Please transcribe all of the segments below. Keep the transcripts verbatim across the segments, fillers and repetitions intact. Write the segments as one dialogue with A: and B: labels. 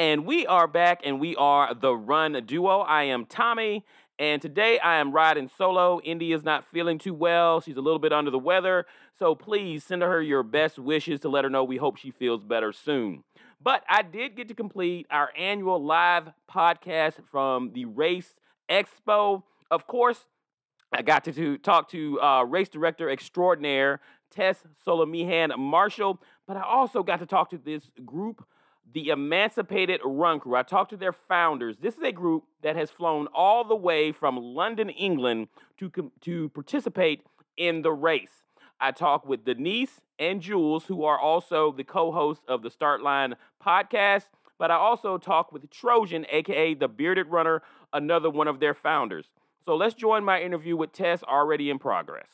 A: And we are back, and we are the Run Duo. I am Tommy, and today I am riding solo. Indy is not feeling too well. She's a little bit under the weather, so please send her your best wishes to let her know we hope she feels better soon. But I did get to complete our annual live podcast from the Race Expo. Of course, I got to, to talk to uh, race director extraordinaire Tess Solemihan Marshall, but I also got to talk to this group, the Emancipated Run Crew. I talked to their founders. This is a group that has flown all the way from London, England to, to participate in the race. I talked with Denise and Jules, who are also the co-hosts of the Start Line podcast, but I also talked with Trojan, a k a. the Bearded Runner, another one of their founders. So let's join my interview with Tess, already in progress.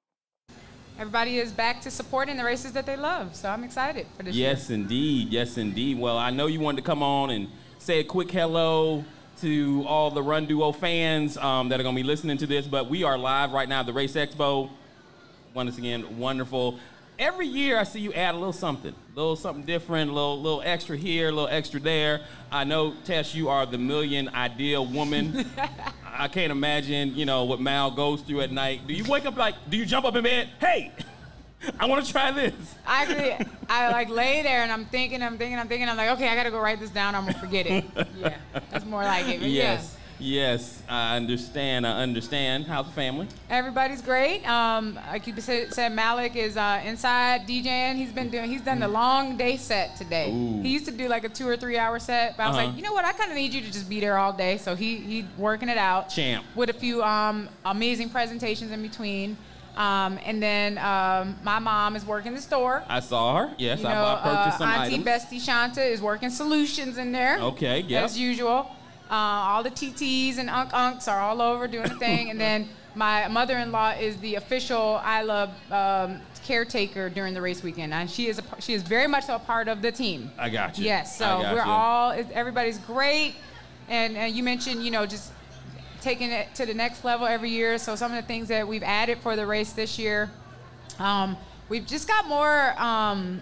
B: Everybody is back to supporting the races that they love, so I'm excited for this
C: Yes,
B: year.
C: indeed. Yes, indeed. Well, I know you wanted to come on and say a quick hello to all the Run Duo fans um, that are going to be listening to this, but we are live right now at the Race Expo. Once again, wonderful. Every year I see you add a little something, a little something different, a little, little extra here, a little extra there. I know, Tess, you are the million ideal woman. I can't imagine, you know, what Mal goes through at night. Do you wake up like, do you jump up in bed? Hey, I want to try this.
B: I actually, I like lay there and I'm thinking, I'm thinking, I'm thinking. I'm like, okay, I got to go write this down. I'm going to forget it. Yeah, that's more like it. But
C: yes,
B: yeah.
C: yes, I understand, I understand. How's the family?
B: Everybody's great. Um, like you said, said Malik is uh, inside DJing. He's been doing, he's done the long day set today.
C: Ooh.
B: He used to do like a two or three hour set, but I was
C: Uh-huh.
B: like, you know what? I kind of need you to just be there all day. So he he working it out.
C: Champ.
B: With a few um, amazing presentations in between. Um, and then um, my mom is working the store.
C: I saw her. Yes,
B: You know,
C: I, I purchased
B: uh,
C: some
B: Auntie
C: items.
B: Bestie Shanta is working solutions in there.
C: Okay, yep.
B: As usual. Uh, all the T Ts and Unk Unks are all over doing the thing. And then my mother-in-law is the official I Love um, caretaker during the race weekend. And she is a, she is very much a part of the team.
C: I got you.
B: Yes, so
C: I got
B: we're
C: you.
B: all, everybody's great. And, and you mentioned, you know, just taking it to the next level every year. So some of the things that we've added for the race this year, um, we've just got more um,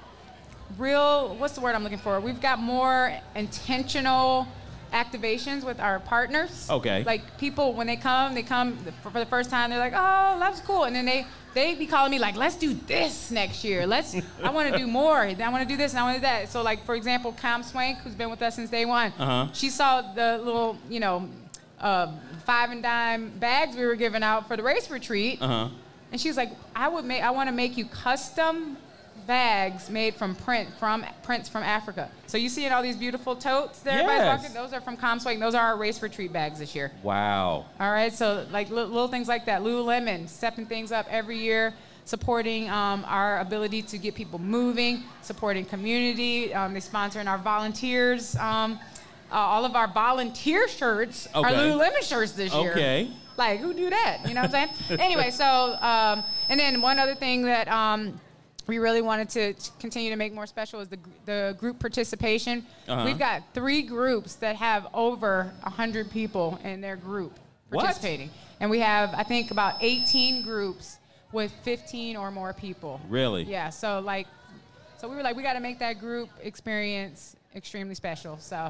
B: real, what's the word I'm looking for? We've got more intentional activations with our partners.
C: Okay.
B: Like people, when they come, they come for, for the first time, they're like, oh, that's cool. And then they, they be calling me like, let's do this next year. Let's, I want to do more. I want to do this and I want to do that. So like, for example, Cam Swank, who's been with us since day one,
C: Uh-huh.
B: she saw the little, you know, uh, five and dime bags we were giving out for the race retreat.
C: Uh-huh.
B: And she was like, I would make, I want to make you custom bags made from print from prints from Africa. So you see all these beautiful totes there, everybody's
C: Yes.
B: walking, those are from Comswag. Those are our race retreat bags this year.
C: Wow.
B: All right, so like little, little things like that. Lululemon stepping things up every year, supporting um, our ability to get people moving, supporting community. Um, they sponsoring our volunteers. Um, uh, all of our volunteer shirts
C: Okay.
B: are Lululemon shirts this year.
C: Okay.
B: Like, who do that? You know what I'm saying? Anyway, so, um, and then one other thing that um, we really wanted to continue to make more special is the, the group participation.
C: Uh-huh.
B: We've got three groups that have over one hundred people in their group
C: What?
B: participating. And we have, I think, about eighteen groups with fifteen or more people.
C: Really?
B: Yeah, so like, so we were like, we got to make that group experience extremely special, so.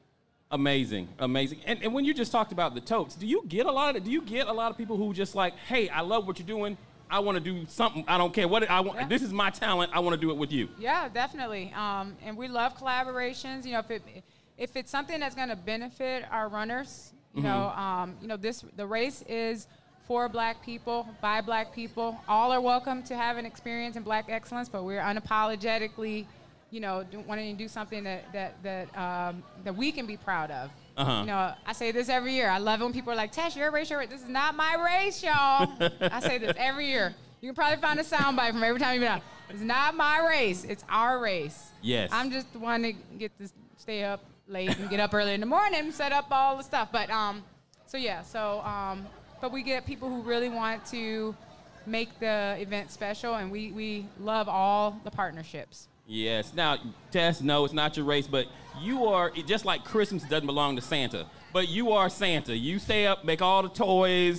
C: Amazing, amazing. And, and when you just talked about the totes, do you get a lot of do you get a lot of people who just like, hey, I love what you're doing. I want to do something. I don't care what it, I want.
B: Yeah.
C: This is my talent. I want to do it with you.
B: Yeah, definitely. Um, and we love collaborations. You know, if it if it's something that's going to benefit our runners, you
C: Mm-hmm.
B: know, um, you know, this the race is for Black people, by Black people. All are welcome to have an experience in Black excellence, but we're unapologetically, you know, do, wanting to do something that that that um, that we can be proud of.
C: Uh-huh.
B: You know, I say this every year. I love it when people are like, Tash, you're a race, you're a race. This is not my race, y'all. I say this every year. You can probably find a soundbite from every time you've been out. It's not my race. It's our race.
C: Yes.
B: I'm just the one that get to stay up late and get up early in the morning and set up all the stuff. But, um, so yeah, so, um, but we get people who really want to make the event special, and we, we love all the partnerships.
C: Yes. Now, Tess, no, it's not your race, but you are, it, just like Christmas doesn't belong to Santa, but you are Santa. You stay up, make all the toys,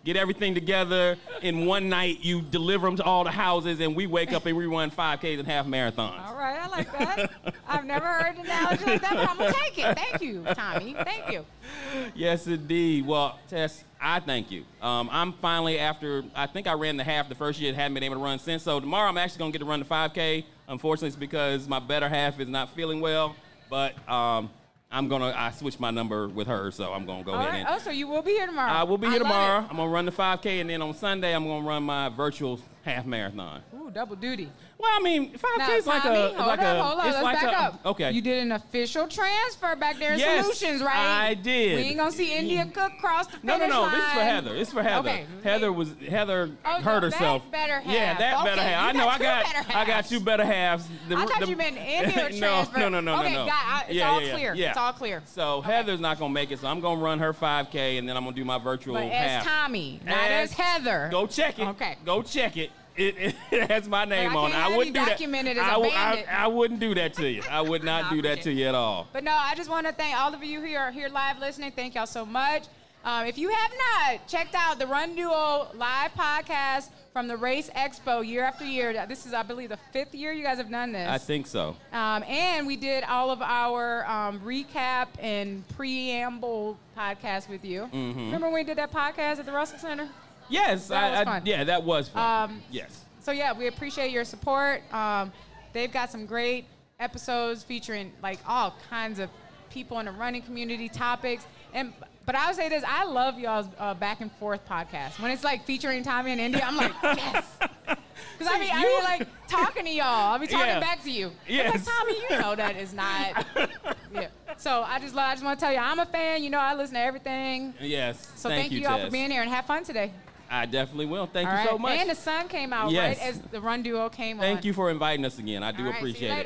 C: get everything together in one night. You deliver them to all the houses, and we wake up and we run five Ks and half marathons.
B: All right, I like that. I've never heard an analogy like that, but I'm going to take it. Thank you, Tommy. Thank you.
C: Yes, indeed. Well, Tess, I thank you. Um, I'm finally, after, I think I ran the half the first year, hadn't been able to run since. So tomorrow I'm actually going to get to run the five K. Unfortunately, it's because my better half is not feeling well. But um, I'm going to, I switched my number with her, so I'm going to go
B: All
C: ahead
B: right.
C: and.
B: Oh, so you will be here tomorrow.
C: I will be
B: I
C: here
B: love
C: tomorrow.
B: it.
C: I'm going to run the five K, and then on Sunday, I'm going to run my virtual half marathon.
B: Ooh, double duty.
C: Well, I mean, five K
B: Now,
C: is like
B: Tommy,
C: a,
B: hold
C: like
B: up,
C: a,
B: hold up.
C: it's
B: Let's
C: like
B: back
C: a,
B: up.
C: okay.
B: You did an official transfer back there in
C: Yes,
B: Solutions, right?
C: I did.
B: We ain't gonna see India Cook cross the
C: No,
B: finish
C: no, no.
B: line.
C: This is for Heather. This is for Heather.
B: Okay.
C: Heather was Heather
B: Oh,
C: hurt
B: no,
C: herself.
B: that better half.
C: Yeah, that
B: Okay,
C: better half.
B: you
C: I know.
B: got
C: I
B: two
C: got.
B: better
C: I got
B: halves.
C: two better halves. The,
B: I thought
C: the,
B: you meant India
C: no,
B: transfer.
C: no, no, no,
B: okay,
C: no, no.
B: got I, it's
C: yeah,
B: all
C: yeah, yeah,
B: clear.
C: Yeah.
B: It's all clear.
C: So
B: Okay.
C: Heather's not gonna make it. So I'm gonna run her five K, and then I'm gonna do my virtual
B: But
C: half.
B: as Tommy, not as, Heather.
C: Go check it.
B: Okay.
C: Go check it. It, it, it has my name
B: I
C: on it.
B: can't
C: I
B: have
C: wouldn't
B: you
C: do that.
B: documented as a
C: I, w-
B: bandit.
C: I, I wouldn't do that to you. I would not
B: Nah,
C: do
B: I
C: that
B: appreciate
C: to you at all.
B: But no, I just want to thank all of you who are here live listening. Thank y'all so much. Um, if you have not checked out the Run Duo live podcast from the Race Expo year after year, this is, I believe, the fifth year you guys have done this.
C: I think so.
B: Um, and we did all of our um, recap and preamble podcast with you.
C: Mm-hmm.
B: Remember when we did that podcast at the Russell Center?
C: Yes,
B: That
C: I,
B: was
C: I,
B: fun.
C: yeah, that was fun.
B: Um,
C: yes.
B: So yeah, we appreciate your support. Um, they've got some great episodes featuring like all kinds of people in the running community, topics. And but I would say this: I love y'all's uh, back and forth podcast. When it's like featuring Tommy and India, I'm like, yes. Because I mean, I mean, like talking to y'all. I'll be talking
C: Yeah.
B: back to you.
C: Yes.
B: It's like, Tommy, you know that is not. Yeah. So I just, I just want to tell you, I'm a fan. You know, I listen to everything.
C: Yes.
B: So
C: thank,
B: thank,
C: you,
B: you all
C: Tess.
B: for being here and have fun today.
C: I definitely will. Thank
B: All
C: you
B: right.
C: so much.
B: And the sun came out
C: Yes.
B: right as the Run Duo came on.
C: Thank you for inviting us again. I do
B: All right, see you
C: appreciate it.
B: later.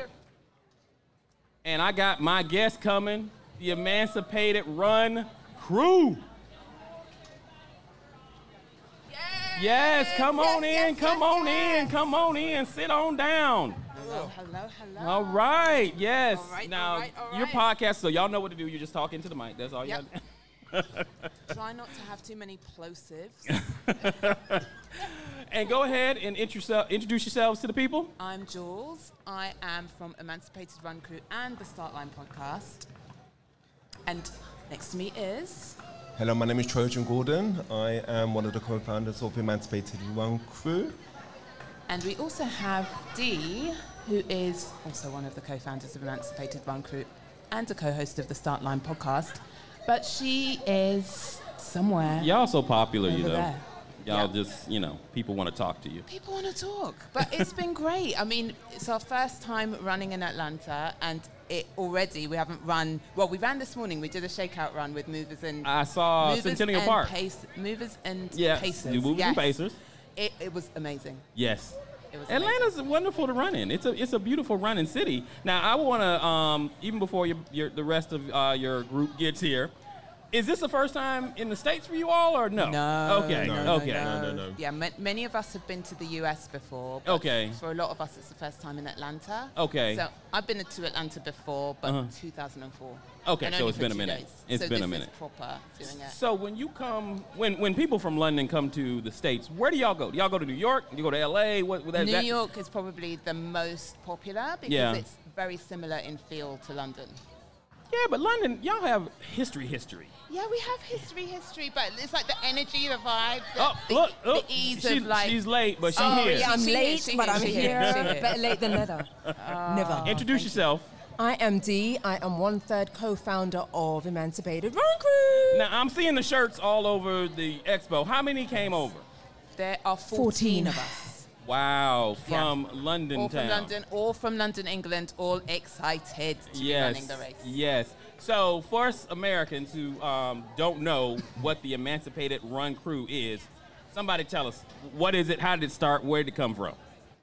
C: And I got my guest coming, the Emancipated Run crew. Yes, come on in, come on in, come on in, sit on down.
D: Hello, hello, hello.
C: All right, yes.
D: All right,
C: now,
D: all right, all
C: your
D: right.
C: podcast, so y'all know what to do. You just talk into the mic. That's all you
D: Yep.
C: got.
D: Try not to have too many plosives.
C: And go ahead and introduce yourself- introduce yourselves to the people.
D: I'm Jules. I am from Emancipated Run Crew and the Start Line podcast. And next to me is...
E: Hello, my name is Trojan Gordon. I am one of the co-founders of Emancipated Run Crew.
D: And we also have Dee, who is also one of the co-founders of Emancipated Run Crew and a co-host of the Start Line podcast. But she is somewhere
C: Y'all so popular, you
D: over
C: know.
D: there.
C: Y'all
D: Yeah.
C: just, you know, people want to talk to you.
D: People want to talk, but it's been great. I mean, it's our first time running in Atlanta, and it already we haven't run. Well, we ran this morning. We did a shakeout run with movers and
C: I saw
D: movers
C: Centennial
D: and
C: Park.
D: Pace, movers and
C: Yeah,
D: pacers.
C: you movers and
D: Yes.
C: pacers.
D: It, it was amazing.
C: Yes.
D: It was
C: Atlanta's wonderful to run in. It's a it's a beautiful running city. Now I want to um, even before your, your the rest of uh, your group gets here. Is this the first time in the States for you all, or no?
D: No.
C: Okay.
D: No, no,
C: okay.
D: no.
E: No, no, no.
D: Yeah, ma- many of us have been to the U S before. But
C: Okay.
D: For a lot of us, it's the first time in Atlanta.
C: Okay.
D: So I've been to Atlanta before, but
C: Uh-huh.
D: two thousand four.
C: Okay,
D: And
C: so
D: only
C: it's
D: for
C: been a
D: two
C: minute.
D: days.
C: It's
D: so
C: been a
D: this
C: minute.
D: Is proper doing it.
C: So when you come, when when people from London come to the States, where do y'all go? Do y'all go to New York? Do you go to L A? What? That,
D: New
C: that-
D: York is probably the most popular because
C: Yeah.
D: it's very similar in feel to London.
C: Yeah, but London, y'all have history, history.
D: Yeah, we have history, history, but it's like the energy, the vibe, the,
C: Oh,
D: the,
C: look,
D: the
C: look.
D: ease
C: she,
D: of like.
C: she's late, but she's
D: Oh,
C: here.
D: yeah.
F: I'm
D: She
F: late,
D: here, she
F: but
D: here,
F: I'm
D: she
F: here.
D: here, she here.
F: Better late than never. never.
C: Introduce yourself.
F: I am Dee. I am one third co-founder of Emancipated Run Crew.
C: Now I'm seeing the shirts all over the expo. How many came over?
D: There are fourteen,
F: fourteen.
D: of us.
C: Wow,
D: Yeah.
C: from London
D: All
C: town.
D: from London, all from London, England, all excited to be
C: Yes,
D: running the race.
C: yes. So for us Americans who um, don't know what the Emancipated Run Crew is, somebody tell us, what is it, how did it start, where did it come from?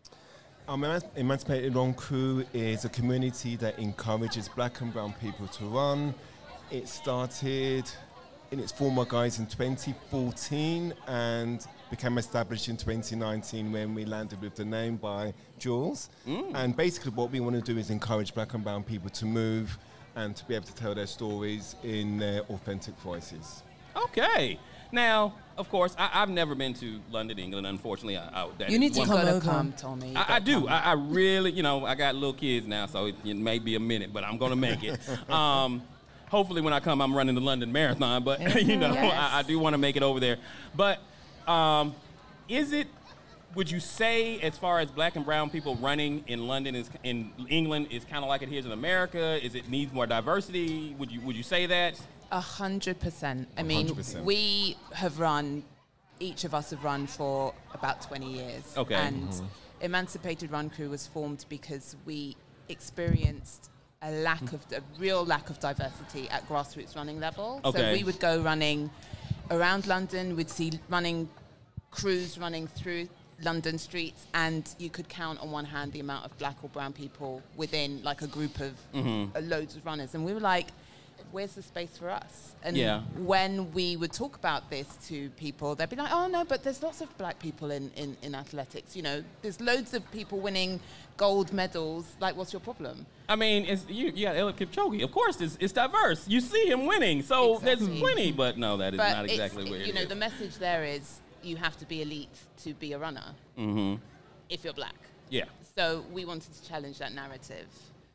E: Our Eman- Emancipated Run Crew is a community that encourages black and brown people to run. It started in its former guise in twenty fourteen and became established in twenty nineteen when we landed with the name by Jules. And basically what we want to do is encourage black and brown people to move and to be able to tell their stories in their authentic voices.
C: Okay. Now, of course, I, I've never been to London, England. Unfortunately, I, I, that
F: You
C: is
F: need to
C: one-
F: come
D: Gotta
F: over.
D: come, Tommy. You
C: I, I
D: gotta
C: do.
D: come.
C: I, I really, you know, I got little kids now, so it, it may be a minute, but I'm gonna make it. um, hopefully, when I come, I'm running the London Marathon. But you know,
D: Yes.
C: I, I do want to make it over there. But um, is it? Would you say, as far as black and brown people running in London, is in England, is kind of like it here in America? Is it needs more diversity? Would you Would you say that?
D: A hundred percent. I
E: A
D: mean,
E: hundred percent.
D: we have run, each of us have run for about twenty years.
C: Okay.
D: And Emancipated Run Crew was formed because we experienced a lack of, a real lack of diversity at grassroots running level. So
C: Okay.
D: we would go running around London, we'd see running crews running through London streets, and you could count on one hand the amount of black or brown people within like a group of uh, loads of runners. And we were like, where's the space for us? And
C: Yeah.
D: when we would talk about this to people, they'd be like, oh no, but there's lots of black people in, in, in athletics. You know, there's loads of people winning gold medals. Like, what's your problem?
C: I mean, it's, you, you got Eliud Kipchoge. Of course, it's, it's diverse. You see him winning, so
D: Exactly.
C: there's plenty. But no, that is
D: But
C: not
D: it's-
C: exactly where
D: you
C: it
D: know,
C: is.
D: the message there is you have to be elite to be a runner
C: Mm-hmm.
D: if you're black.
C: Yeah.
D: So we wanted to challenge that narrative.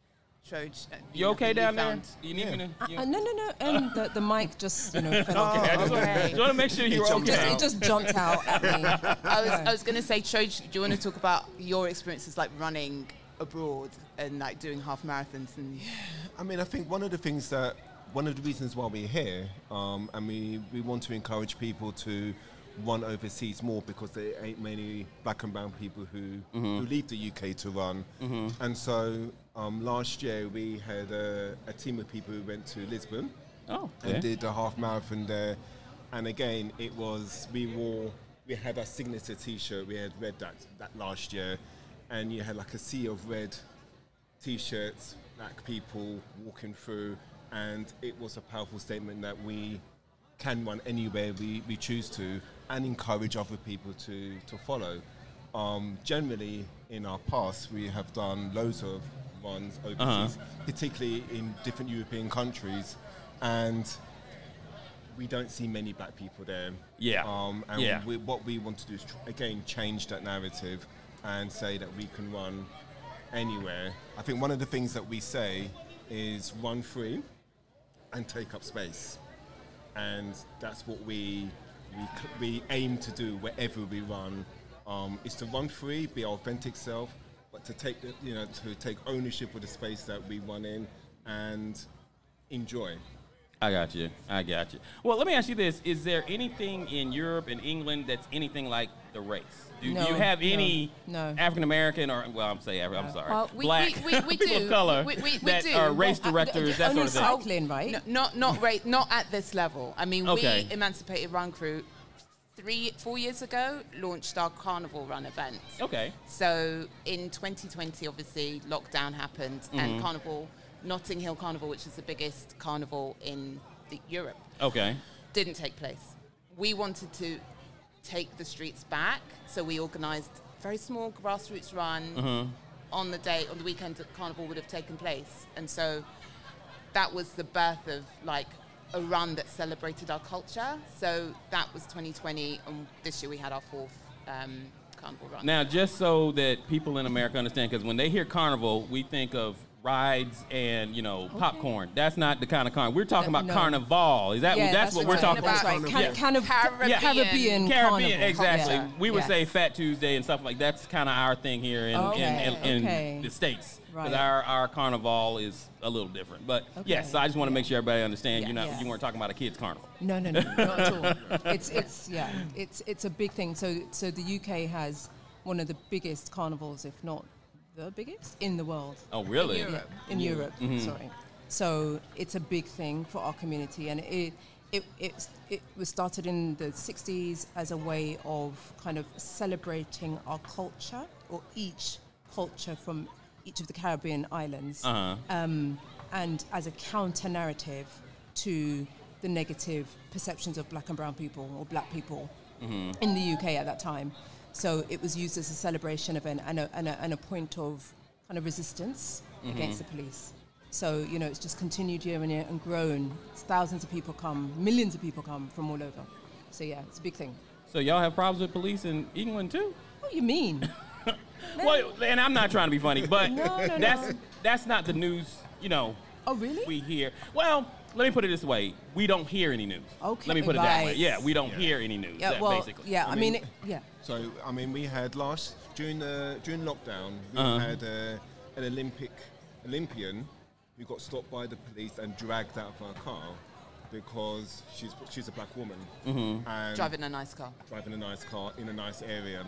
D: Troj, uh,
C: You
D: know,
C: okay
D: you
C: down there?
D: found-
C: Do you need
E: Yeah.
C: me to? You,
F: Uh, no, no, no. Um, the, the mic just, you know, fell off.
C: okay, I just,
D: okay.
C: want, just want to make sure you're
E: jumped
F: Just,
C: okay.
F: it just jumped out at me.
D: I was, I was going to say, Troj, do you want to talk about your experiences like running abroad and like doing half marathons? And
E: I mean, I think one of the things that, one of the reasons why we're here, um, and we, we want to encourage people to run overseas more because there ain't many black and brown people who, who leave the U K to run. And so um, last year we had a, a team of people who went to Lisbon
C: Oh,
E: and
C: yeah.
E: did a half marathon there. And again, it was, we wore, we had our signature t-shirt, we had red that, that last year, and you had like a sea of red t-shirts, black people walking through, and it was a powerful statement that we can run anywhere we, we choose to and encourage other people to, to follow. Um, generally, in our past, we have done loads of runs overseas,
C: Uh-huh.
E: particularly in different European countries, and we don't see many black people there.
C: Yeah.
E: Um, and
C: Yeah.
E: we, what we want to do is, tr- again, change that narrative and say that we can run anywhere. I think one of the things that we say is run free and take up space. And that's what we we, c- we aim to do wherever we run, um, is to run free, be our authentic self, but to take the, you know to take ownership of the space that we run in and enjoy.
C: I got you. I got you. Well, let me ask you this: is there anything in Europe and England that's anything like the race? Do,
F: No,
C: do you have
F: no,
C: any
F: no.
C: African American or well, I'm saying Afri- I'm sorry,
D: Well, we-
C: black
D: we- we- we
C: people
D: do.
C: of color
D: We- we- we
C: that
D: do.
C: are race
F: Well, uh,
C: directors, that
F: only
C: sort of thing?
F: cycling, right?
D: No, not not right, not at this level. I mean,
C: Okay.
D: we Emancipated Run Crew three four years ago launched our carnival run event.
C: Okay.
D: So in twenty twenty, obviously lockdown happened,
C: Mm-hmm.
D: and Carnival, Notting Hill Carnival, which is the biggest carnival in the Europe,
C: Okay.
D: didn't take place. We wanted to take the streets back, so we organised a very small grassroots run
C: Mm-hmm.
D: on the day, on the weekend that Carnival would have taken place. And so that was the birth of like a run that celebrated our culture. So that was twenty twenty, and this year we had our fourth um, Carnival run.
C: Now, just so that people in America understand, because when they hear carnival, we think of rides and you know popcorn. That's not the kind of carnival we're talking about.
F: No.
C: Carnival. Is that
F: Yeah,
C: that's, what we're
D: right.
C: talking
D: That's
C: about?
F: That's right.
D: Yeah.
F: Can, kind of
D: Caribbean.
F: Caribbean,
C: Caribbean,
F: carnival.
C: exactly.
F: Yeah.
C: We would
F: Yes.
C: say Fat Tuesday and stuff like that's kind of our thing here in,
F: Okay,
C: in, in, in
F: okay.
C: the States. Because
F: Right.
C: our, our carnival is a little different. But yes,
F: Okay.
C: so I just want to make sure everybody understands
F: Yeah.
C: you're not,
F: Yeah.
C: you weren't talking about a kid's carnival.
F: No, no, no, not at all. It's, it's, yeah, it's, it's a big thing. So, so the U K has one of the biggest carnivals, if not the biggest, in the world.
C: Oh, really?
F: Yeah, in Europe. Sorry. So it's a big thing for our community, and it it it, it was started in the sixties as a way of kind of celebrating our culture, or each culture from each of the Caribbean islands,
C: Uh-huh.
F: um, and as a counter narrative to the negative perceptions of black and brown people or black people in the U K at that time. So it was used as a celebration event and a, and a, and a point of kind of resistance against the police. So, you know, it's just continued year on year and grown. Thousands of people come, millions of people come from all over. So yeah, it's a big thing.
C: So y'all have problems with police in England too?
F: What do you mean?
C: Well, and I'm not trying to be funny, but
F: No, no,
C: that's
F: no.
C: that's not the news, you know.
F: Oh, really?
C: We hear. Well, let me put it this way: we don't hear any news.
F: Okay,
C: Let me put it that way.
F: right.
C: Yeah, we don't
E: Yeah.
C: hear any news.
F: Yeah,
C: that,
F: well,
C: basically.
F: yeah, I,
E: I
F: mean,
E: mean-
F: it, yeah.
E: So, I mean, we had last, during the during lockdown, we
C: Uh-huh.
E: had uh, an Olympic Olympian who got stopped by the police and dragged out of her car because she's she's a black woman.
C: Mm-hmm.
E: And
D: Driving a nice car.
E: driving a nice car in a nice area.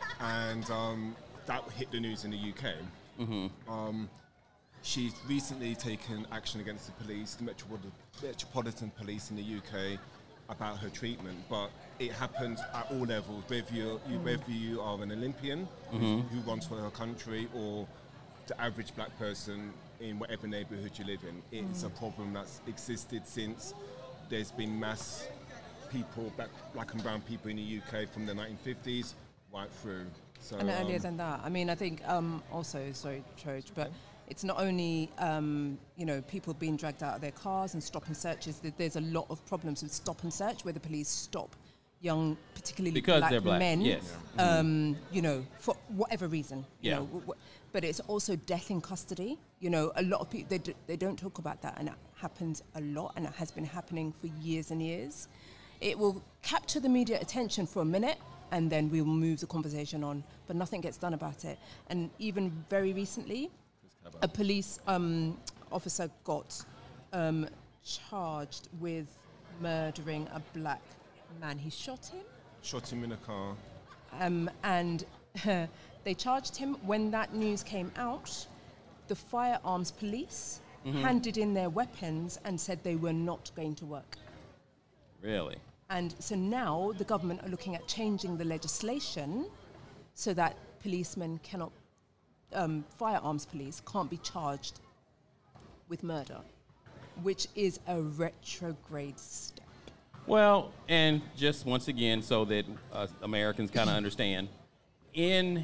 E: And um, that hit the news in the U K.
C: Mm-hmm.
E: Um, she's recently taken action against the police, the Metropolitan, Metropolitan Police in the U K, about her treatment. But it happens at all levels, whether, you're, you, whether you are an Olympian who, who runs for her country or the average black person in whatever neighbourhood you live in. It's a problem that's existed since there's been mass people, black, black and brown people in the U K from the nineteen fifties right through. So,
F: And earlier
E: um,
F: than that, I mean, I think um, also, sorry, Troj, but it's not only um, you know people being dragged out of their cars and stop and searches. There- There's a lot of problems with stop and search where the police stop young, particularly
C: Because
F: black
C: they're black,
F: men,
C: yes.
F: um, you know, for whatever reason. You
C: Yeah.
F: know, w- w- but it's also death in custody. You know, a lot of people they d- they don't talk about that, and it happens a lot, and it has been happening for years and years. It will capture the media attention for a minute, and then we will move the conversation on, but nothing gets done about it. And even very recently, a police um, officer got um, charged with murdering a black man. He shot him,
E: shot him in a car.
F: um, and they charged him. When that news came out, the firearms police handed in their weapons and said they were not going to work.
C: Really?
F: And so now the government are looking at changing the legislation so that policemen cannot, um, firearms police can't be charged with murder, which is a retrograde step.
C: Well, and just once again, so that uh, Americans kind of understand, in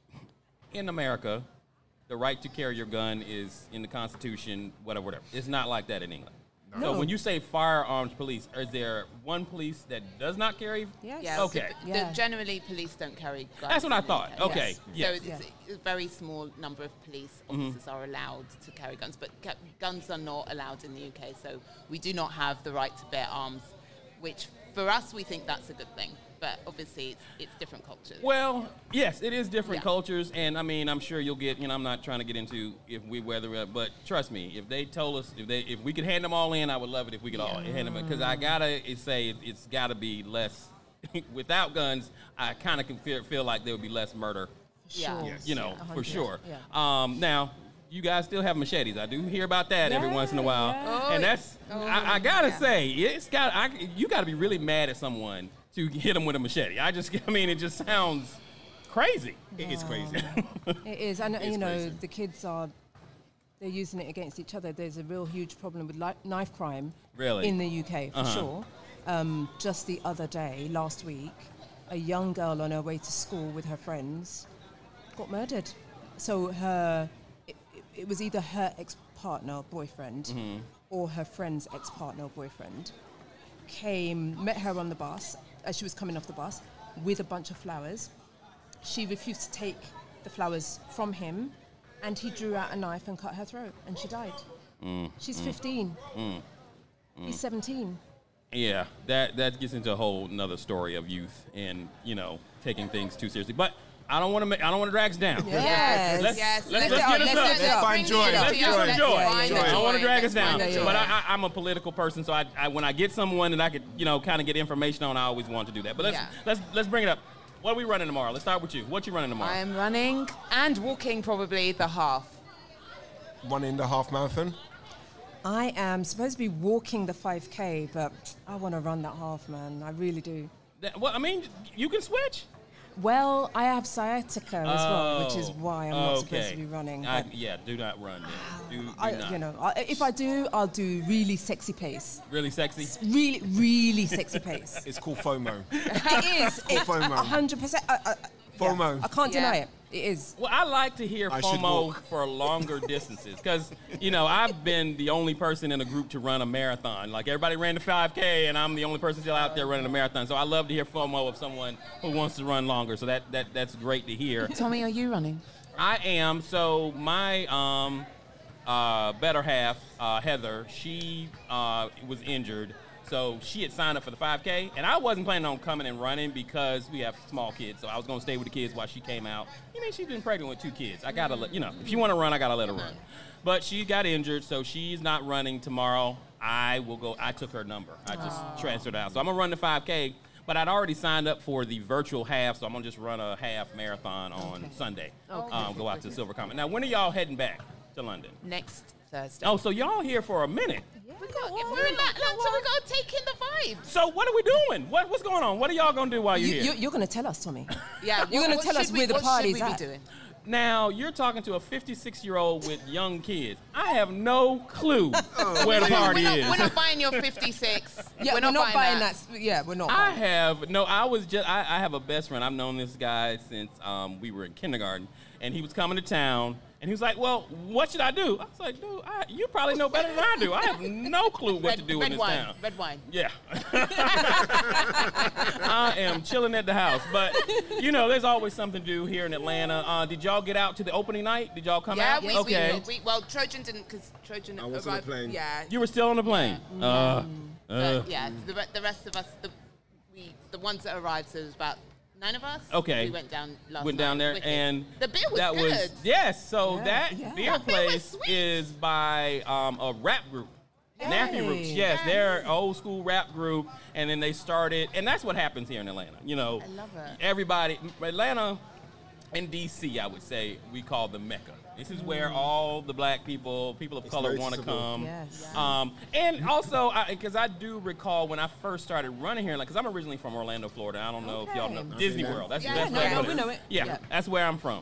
C: in America, the right to carry your gun is in the Constitution, whatever, whatever. It's not like that in England. So
F: No.
C: when you say firearms police, is there one police that does not carry?
F: Yes.
D: Yeah, so
C: Okay.
D: the-
F: Yeah.
D: the- generally, police don't carry guns.
C: That's what I
D: in the
C: thought.
D: U K.
C: Okay,
D: Yes.
C: yes.
D: So it's
F: Yeah.
D: a very small number of police officers are allowed to carry guns, but ca- guns are not allowed in the U K. So we do not have the right to bear arms, which for us we think that's a good thing. But obviously, it's, it's different cultures.
C: Well, yes, it is different
D: Yeah.
C: cultures, and I mean, I'm sure you'll get. You know, I'm not trying to get into if we whether, uh, but trust me, if they told us if they if we could hand them all in, I would love it if we could all hand them in, because I gotta say it, it's got to be less. Without guns, I kind of can feel, feel like there would be less murder.
D: Yeah.
F: Sure.
E: Yes.
C: You know,
F: Yeah,
C: for
F: one hundred,
C: sure.
F: yeah.
C: Um, now, you guys still have machetes. I do hear about that every
F: Yeah,
C: once in a while,
F: yeah.
D: Oh,
C: and that's
D: oh,
C: I, I gotta
D: yeah.
C: say it's got I, you got to be really mad at someone to hit them with a machete. I just I mean it just sounds crazy.
E: It is crazy.
F: It is, and uh,
E: It's
F: you know,
E: crazy.
F: the kids are, they're using it against each other. There's a real huge problem with li- knife crime
C: Really?
F: in the U K, for
C: Uh-huh.
F: sure. Um, just the other day, last week, a young girl on her way to school with her friends got murdered. So her, it, it, it was either her ex-partner, boyfriend,
C: Mm-hmm.
F: or her friend's ex-partner, boyfriend, came, met her on the bus as she was coming off the bus with a bunch of flowers. She refused to take the flowers from him, and he drew out a knife and cut her throat, and she died.
C: Mm,
F: She's fifteen. He's seventeen.
C: Yeah, that that gets into a whole nother story of youth and you know taking things too seriously. But I don't want to make I don't want to drag us down.
F: Yes.
C: Let's,
D: Yes,
C: let's,
D: let's
C: let's
D: do
C: get
D: it.
C: us
D: Let's
C: up.
D: do it.
E: Let's find
D: Bring
E: joy.
D: it up.
E: Let's
D: Yeah,
E: find
D: let's
C: joy.
D: find
C: I
D: the
C: don't want to
D: joy.
C: drag us
D: Let's
C: down,
D: find the
C: but
D: joy.
C: I, I, I'm a political person, so I, I when I get someone that I could, you know, kind of get information on, I always want to do that. But let's
D: Yeah.
C: let's let's bring it up. What are we running tomorrow? Let's start with you. What you running tomorrow?
D: I am running and walking probably the half.
E: Running the half marathon.
F: I am supposed to be walking the five K, but I want to run that half, man. I really do.
C: That- well, I mean, you can switch.
F: Well, I have sciatica as well, which is
C: Oh,
F: why I'm not
C: okay.
F: supposed to be running.
C: I,
F: but
C: yeah, do not run then. Do, do
F: I,
C: not.
F: you know, I, if I do, I'll do really sexy pace.
C: Really sexy.
F: Really, really sexy pace.
E: It's called FOMO.
F: It is. It's
E: FOMO.
F: a hundred percent. uh, uh,
E: FOMO.
F: I can't
D: Yeah.
F: deny it. It is.
C: Well, I like to hear
E: I should
C: FOMO
E: walk.
C: for longer distances because, you know, I've been the only person in a group to run a marathon. Like, everybody ran the five K, and I'm the only person still out there running a marathon. So I love to hear FOMO of someone who wants to run longer. So that, that that's great to hear.
D: Tommy, are you running?
C: I am. So my um, uh, better half, uh, Heather, she uh, was injured. So she had signed up for the five K, and I wasn't planning on coming and running because we have small kids. So I was going to stay with the kids while she came out. You mean, she's been pregnant with two kids. I got to let, you know, if she want to run, I got to let her run. But she got injured, so she's not running tomorrow. I will go. I took her number. I just transferred out. So I'm going to run the five K, but I'd already signed up for the virtual half, so I'm going to just run a half marathon on
D: Okay.
C: Sunday.
D: Okay.
C: Um, go out to Silver Comet. Now, when are y'all heading back to London?
D: Next Thursday.
C: Oh, so y'all here for a minute.
D: We got, if we're in Atlanta, we got to take in the vibes.
C: So what are we doing? What, what's going on? What are y'all going to do while you're
F: You,
C: here?
F: you're you're going to tell us, Tommy.
D: Yeah,
F: You're
D: what-
F: gonna
D: what
F: tell us
D: should we-
F: where the
D: what
F: party's
D: should we
F: at.
D: be doing?
C: Now, you're talking to a fifty-six-year-old with young kids. I have no clue where the
D: We're not-
C: party
D: we're not,
C: is.
D: We're not buying your fifty-six.
F: Yeah,
D: we're not,
F: buying that. Yeah, we're not.
C: I
F: buying.
C: have no. I was just. I, I have a best friend. I've known this guy since um, we were in kindergarten, and he was coming to town, and he was like, "Well, what should I do?" I was like, "Dude, I, you probably know better than I do. I have no clue what
D: Red,
C: to do
D: red
C: in this
D: wine.
C: town."
D: Red wine.
C: Yeah. I am chilling at the house. But, you know, there's always something to do here in Atlanta. Uh, did y'all get out to the opening night? Did y'all come
D: Yeah,
C: out?
D: we,
C: okay.
D: we, we, well, Trojan didn't, because Trojan
E: I was on the
D: arrived.
E: plane.
D: Yeah.
C: You were still on the plane? Uh, uh,
D: But yeah, the, re- the rest of us, the, we, the ones that arrived, so there was about nine of us.
C: Okay.
D: We went down last
C: went down
D: night.
C: there,
D: Wicked.
C: and
D: the beer was
C: that
D: good.
C: was yes. So
F: Yeah,
C: that
F: yeah.
C: beer
D: That beer was
C: place
D: sweet.
C: is by um, a rap group. Nappy
F: Yay.
C: Roots, yes, they're an old school rap group, and then they started, and that's what happens here in Atlanta. You know,
D: I love it.
C: everybody, Atlanta and D C, I would say, we call the Mecca. This is where all the black people, people of
E: It's
C: color want to
E: noticeable.
C: come.
F: Yes.
C: Um, and also, because I, I do recall when I first started running here, like, because I'm originally from Orlando, Florida. I don't know if y'all know
F: Okay.
C: Disney
E: Okay.
C: World. That's
D: Yeah,
C: that's
D: no,
C: where I
D: no,
C: go
F: we
C: to.
F: know it.
C: Yeah,
F: Yeah.
C: that's where I'm from.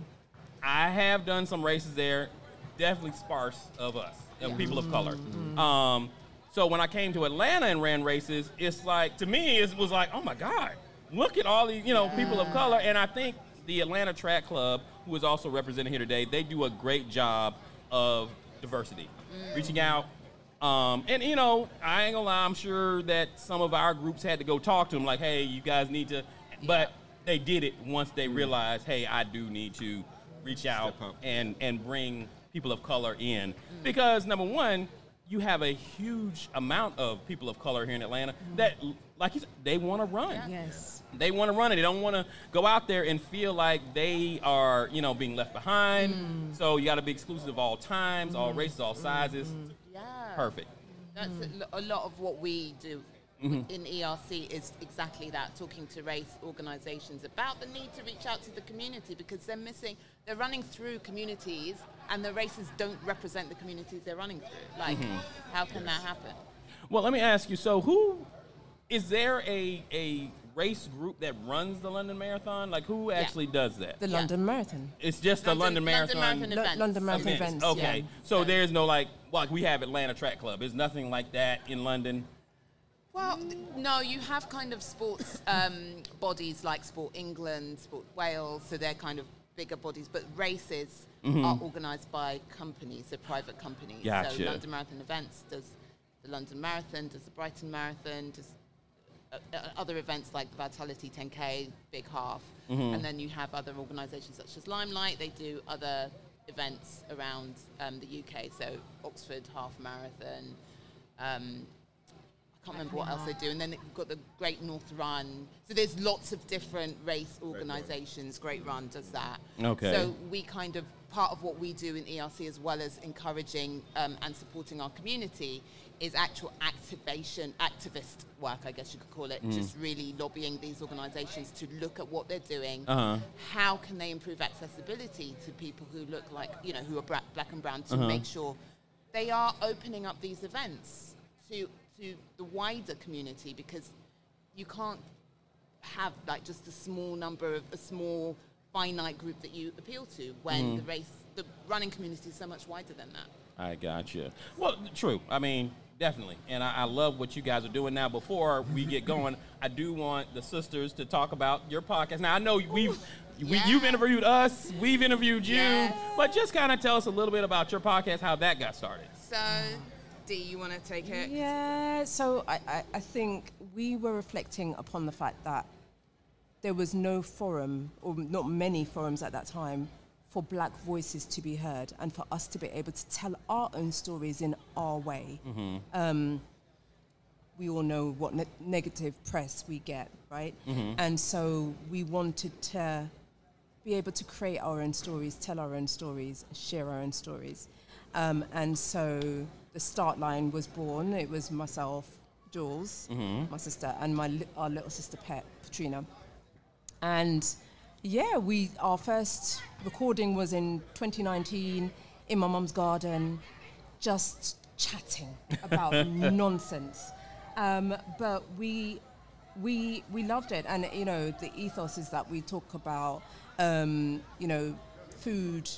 C: I have done some races there, definitely sparse of us, of people of color. Um, so when I came to Atlanta and ran races, it's like, to me, it was like, oh my God, look at all these, you know, people of color. And I think the Atlanta Track Club, who is also represented here today, they do a great job of diversity, reaching out. Um, and, you know, I ain't gonna lie, I'm sure that some of our groups had to go talk to them, like, hey, you guys need to, but they did it once they realized, hey, I do need to reach out
E: Step up.
C: and, and bring people of color in. Because, number one, you have a huge amount of people of color here in Atlanta that, like you said, they want to run.
F: Yes.
C: They want to run it. They don't want to go out there and feel like they are, you know, being left behind. So you got to be exclusive of all times, all races, all sizes.
D: Yeah.
C: Perfect.
D: That's a, lo- a lot of what we do
C: Mm-hmm.
D: in E R C is exactly that, talking to race organisations about the need to reach out to the community because they're missing, they're running through communities and the races don't represent the communities they're running through. Like,
C: Mm-hmm.
D: how can that happen?
C: Well, let me ask you, so who, is there a, a race group that runs the London Marathon? Like, who actually does that?
F: The
D: Yeah.
F: London Marathon.
C: It's just the London Marathon?
D: London Marathon
F: Lo-
D: events.
F: London Marathon
C: events.
F: events.
C: Okay,
F: yeah.
C: so there's no, like, like we have Atlanta Track Club. There's nothing like that in London.
D: Well, no, you have kind of sports um, bodies like Sport England, Sport Wales, so they're kind of bigger bodies, but races are organised by companies, so private companies.
C: Gotcha.
D: So London Marathon Events does the London Marathon, does the Brighton Marathon, does uh, uh, other events like the Vitality ten K, Big Half, and then you have other organisations such as Limelight, they do other events around um, the U K, so Oxford Half Marathon, um, I can't remember what else they do. And then you've got the Great North Run. So there's lots of different race organisations. Great Run does that.
C: Okay.
D: So we kind of, part of what we do in E R C as well as encouraging um, and supporting our community is actual activation, activist work, I guess you could call it, just really lobbying these organisations to look at what they're doing.
C: Uh-huh.
D: How can they improve accessibility to people who look like, you know, who are bra- black and brown to make sure they are opening up these events to to the wider community, because you can't have like just a small number of a small finite group that you appeal to when the race the running community is so much wider than that.
C: I gotcha. Well, true. I mean, Definitely. And I, I love what you guys are doing now. Before we get going, I do want the sisters to talk about your podcast. Now, I know we've we,
D: Yeah.
C: you've interviewed us, we've interviewed you,
D: Yes.
C: but just kind of tell us a little bit about your podcast, how that got started.
D: So, Dee, you want to take it?
F: Yeah, so I, I, I think we were reflecting upon the fact that there was no forum, or not many forums at that time, for black voices to be heard and for us to be able to tell our own stories in our way. Um, we all know what ne- negative press we get, right? And so we wanted to be able to create our own stories, tell our own stories, share our own stories. Um, and so the start line was born. It was myself, Jules, my sister, and my li- our little sister Pet, Katrina. And yeah, we our first recording was in twenty nineteen in my mum's garden, just chatting about nonsense. Um, but we we we loved it, and you know the ethos is that we talk about um, you know food,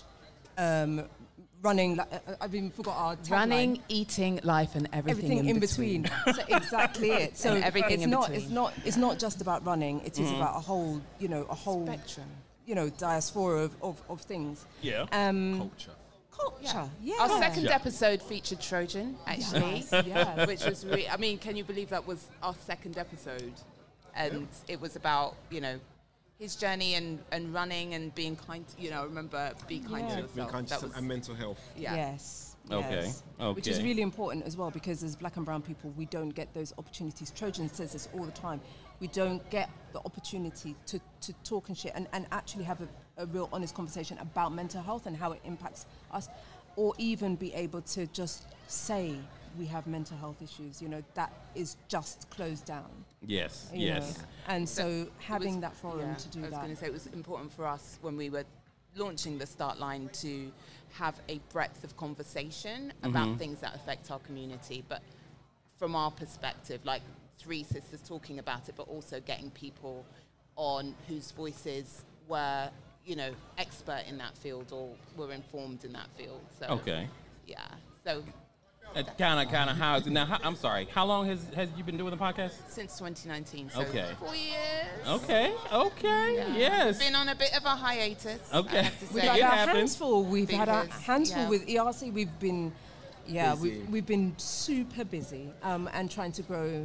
F: um, running. Like, uh, I've even forgot our tagline.
D: Running, eating, life, and everything,
F: Everything in, between. so exactly it. So
D: And everything
F: it's
D: in
F: not.
D: between.
F: It's not. It's not just about running. It is about a whole. You know, a whole
D: Spectrum.
F: You know, diaspora of, of, of things.
C: Yeah.
F: Um,
E: Culture.
F: culture. Yeah.
D: Our second
C: Yeah.
D: episode featured Trojan, actually,
F: Yes, yes.
D: which was really, I mean, can you believe that was our second episode? And it was about, you know, his journey and, and running and being kind, to, you know, remember, be kind
F: Yeah.
D: to
E: Being
D: yourself.
E: kind to
D: That
E: yourself
D: was,
E: and mental health.
D: yeah.
F: Yes.
C: Okay,
F: yes. Which is
C: okay.
F: really important as well, because as black and brown people, we don't get those opportunities. Trojan says this all the time. We don't get the opportunity to, to talk and shit and, and actually have a, a real honest conversation about mental health and how it impacts us, or even be able to just say we have mental health issues. You know, that is just closed down.
C: Yes,
F: you
C: yes.
F: know. And so
D: It
F: having
D: was-
F: that forum
D: yeah,
F: to do
D: I was
F: that.
D: going to say it was important for us when we were launching the Start Line to have a breadth of conversation about things that affect our community, but from our perspective, like three sisters talking about it, but also getting people on whose voices were, you know, expert in that field or were informed in that field. So
C: Okay.
D: yeah, so
C: Kind of, kind of how is it now? How, I'm sorry. How long has has you been doing the podcast?
D: since twenty nineteen, so
C: Okay.
D: four years.
C: Okay, okay,
D: Yeah.
C: yes.
D: Been on a bit of a hiatus. I
C: Okay.
D: have to
C: We've
F: We've
D: say.
F: had
C: It
F: our
C: happens.
F: hands full. We've had our
D: Because,
F: hands full
D: yeah.
F: with E R C. We've been, yeah,
E: Busy.
F: we've, we've been super busy um, and trying to grow,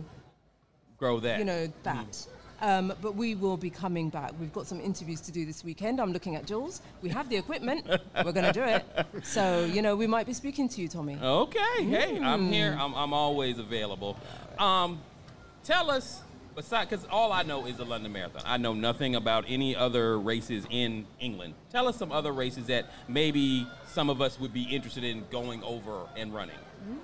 C: Grow that.
F: you know, that. Um, but we will be coming back. We've got some interviews to do this weekend. I'm looking at Jules. We have the equipment. We're going to do it. So, you know, we might be speaking to you, Tommy.
C: Okay, hey, I'm
F: Mm.
C: here. I'm, I'm always available. Um, tell us, besides, because all I know is the London Marathon. I know nothing about any other races in England. Tell us some other races that maybe some of us would be interested in going over and running.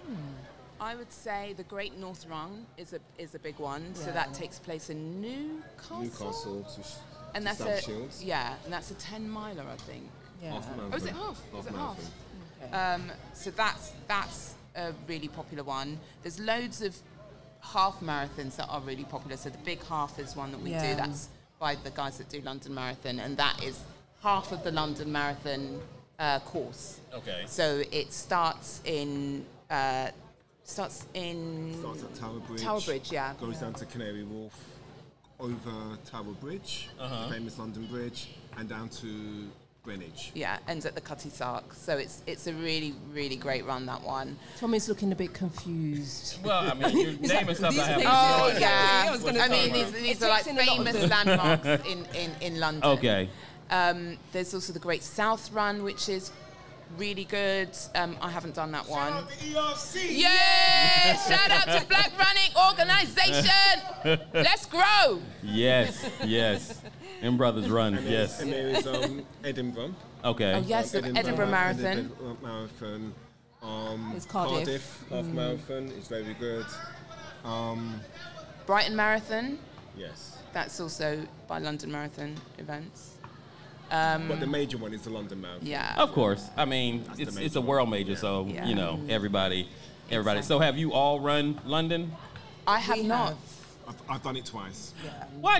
D: I would say the Great North Run is a is a big one. So
F: Yeah.
D: that takes place in Newcastle.
E: Newcastle to, sh-
D: and
E: to
D: that's
E: South
D: a
E: Shields.
D: yeah, and that's a ten miler, I think.
F: Yeah.
E: Half a
D: Oh, is it
E: marathon.
D: half? Is it half?
E: marathon.
D: Um, so that's that's a really popular one. There's loads of half marathons that are really popular. So the big half is one that we
F: Yeah.
D: do. That's by the guys that do London Marathon, and that is half of the London Marathon uh, course.
C: Okay.
D: So it starts in uh, starts in
E: Starts at Tower Bridge.
D: Tower Bridge, yeah.
E: Goes down to Canary Wharf, over Tower Bridge,
C: Uh-huh.
E: the famous London Bridge, and down to Greenwich.
D: Yeah, ends at the Cutty Sark. So it's it's a really really great run, that one.
F: Tommy's looking a bit confused.
C: Well, I mean, you're naming stuff
F: these
C: I have.
F: things-
D: Oh
F: exactly.
D: yeah,
F: I was gonna
D: I
F: say
D: mean
F: that.
D: these, these
F: It
D: are like
F: takes in a lot of
D: famous
F: the-
D: landmarks in, in, in London.
C: Okay.
D: Um, there's also the Great South Run, which is really good. Um, I haven't done that one.
E: E R C!
D: Yeah! Shout out to Black Running Organisation. Let's grow.
C: Yes, yes. And brothers run. Yes.
E: And there is um, Edinburgh.
C: Okay.
D: Oh yes, the
E: Um,
D: Edinburgh Marathon.
E: Edinburgh Marathon. Um,
F: There's Cardiff.
E: half marathon is very good. Um,
D: Brighton Marathon.
E: yes.
D: That's also by London Marathon events.
E: But the major one is the London Marathon.
D: Yeah.
C: Of course. I mean,
E: the
C: it's
E: major
C: it's a
E: one.
C: world major, so
D: Yeah.
C: you know everybody, everybody. So
D: Exactly.
C: have you all run London?
D: I have
F: We
D: not.
F: have.
E: I've, I've done it twice.
C: What?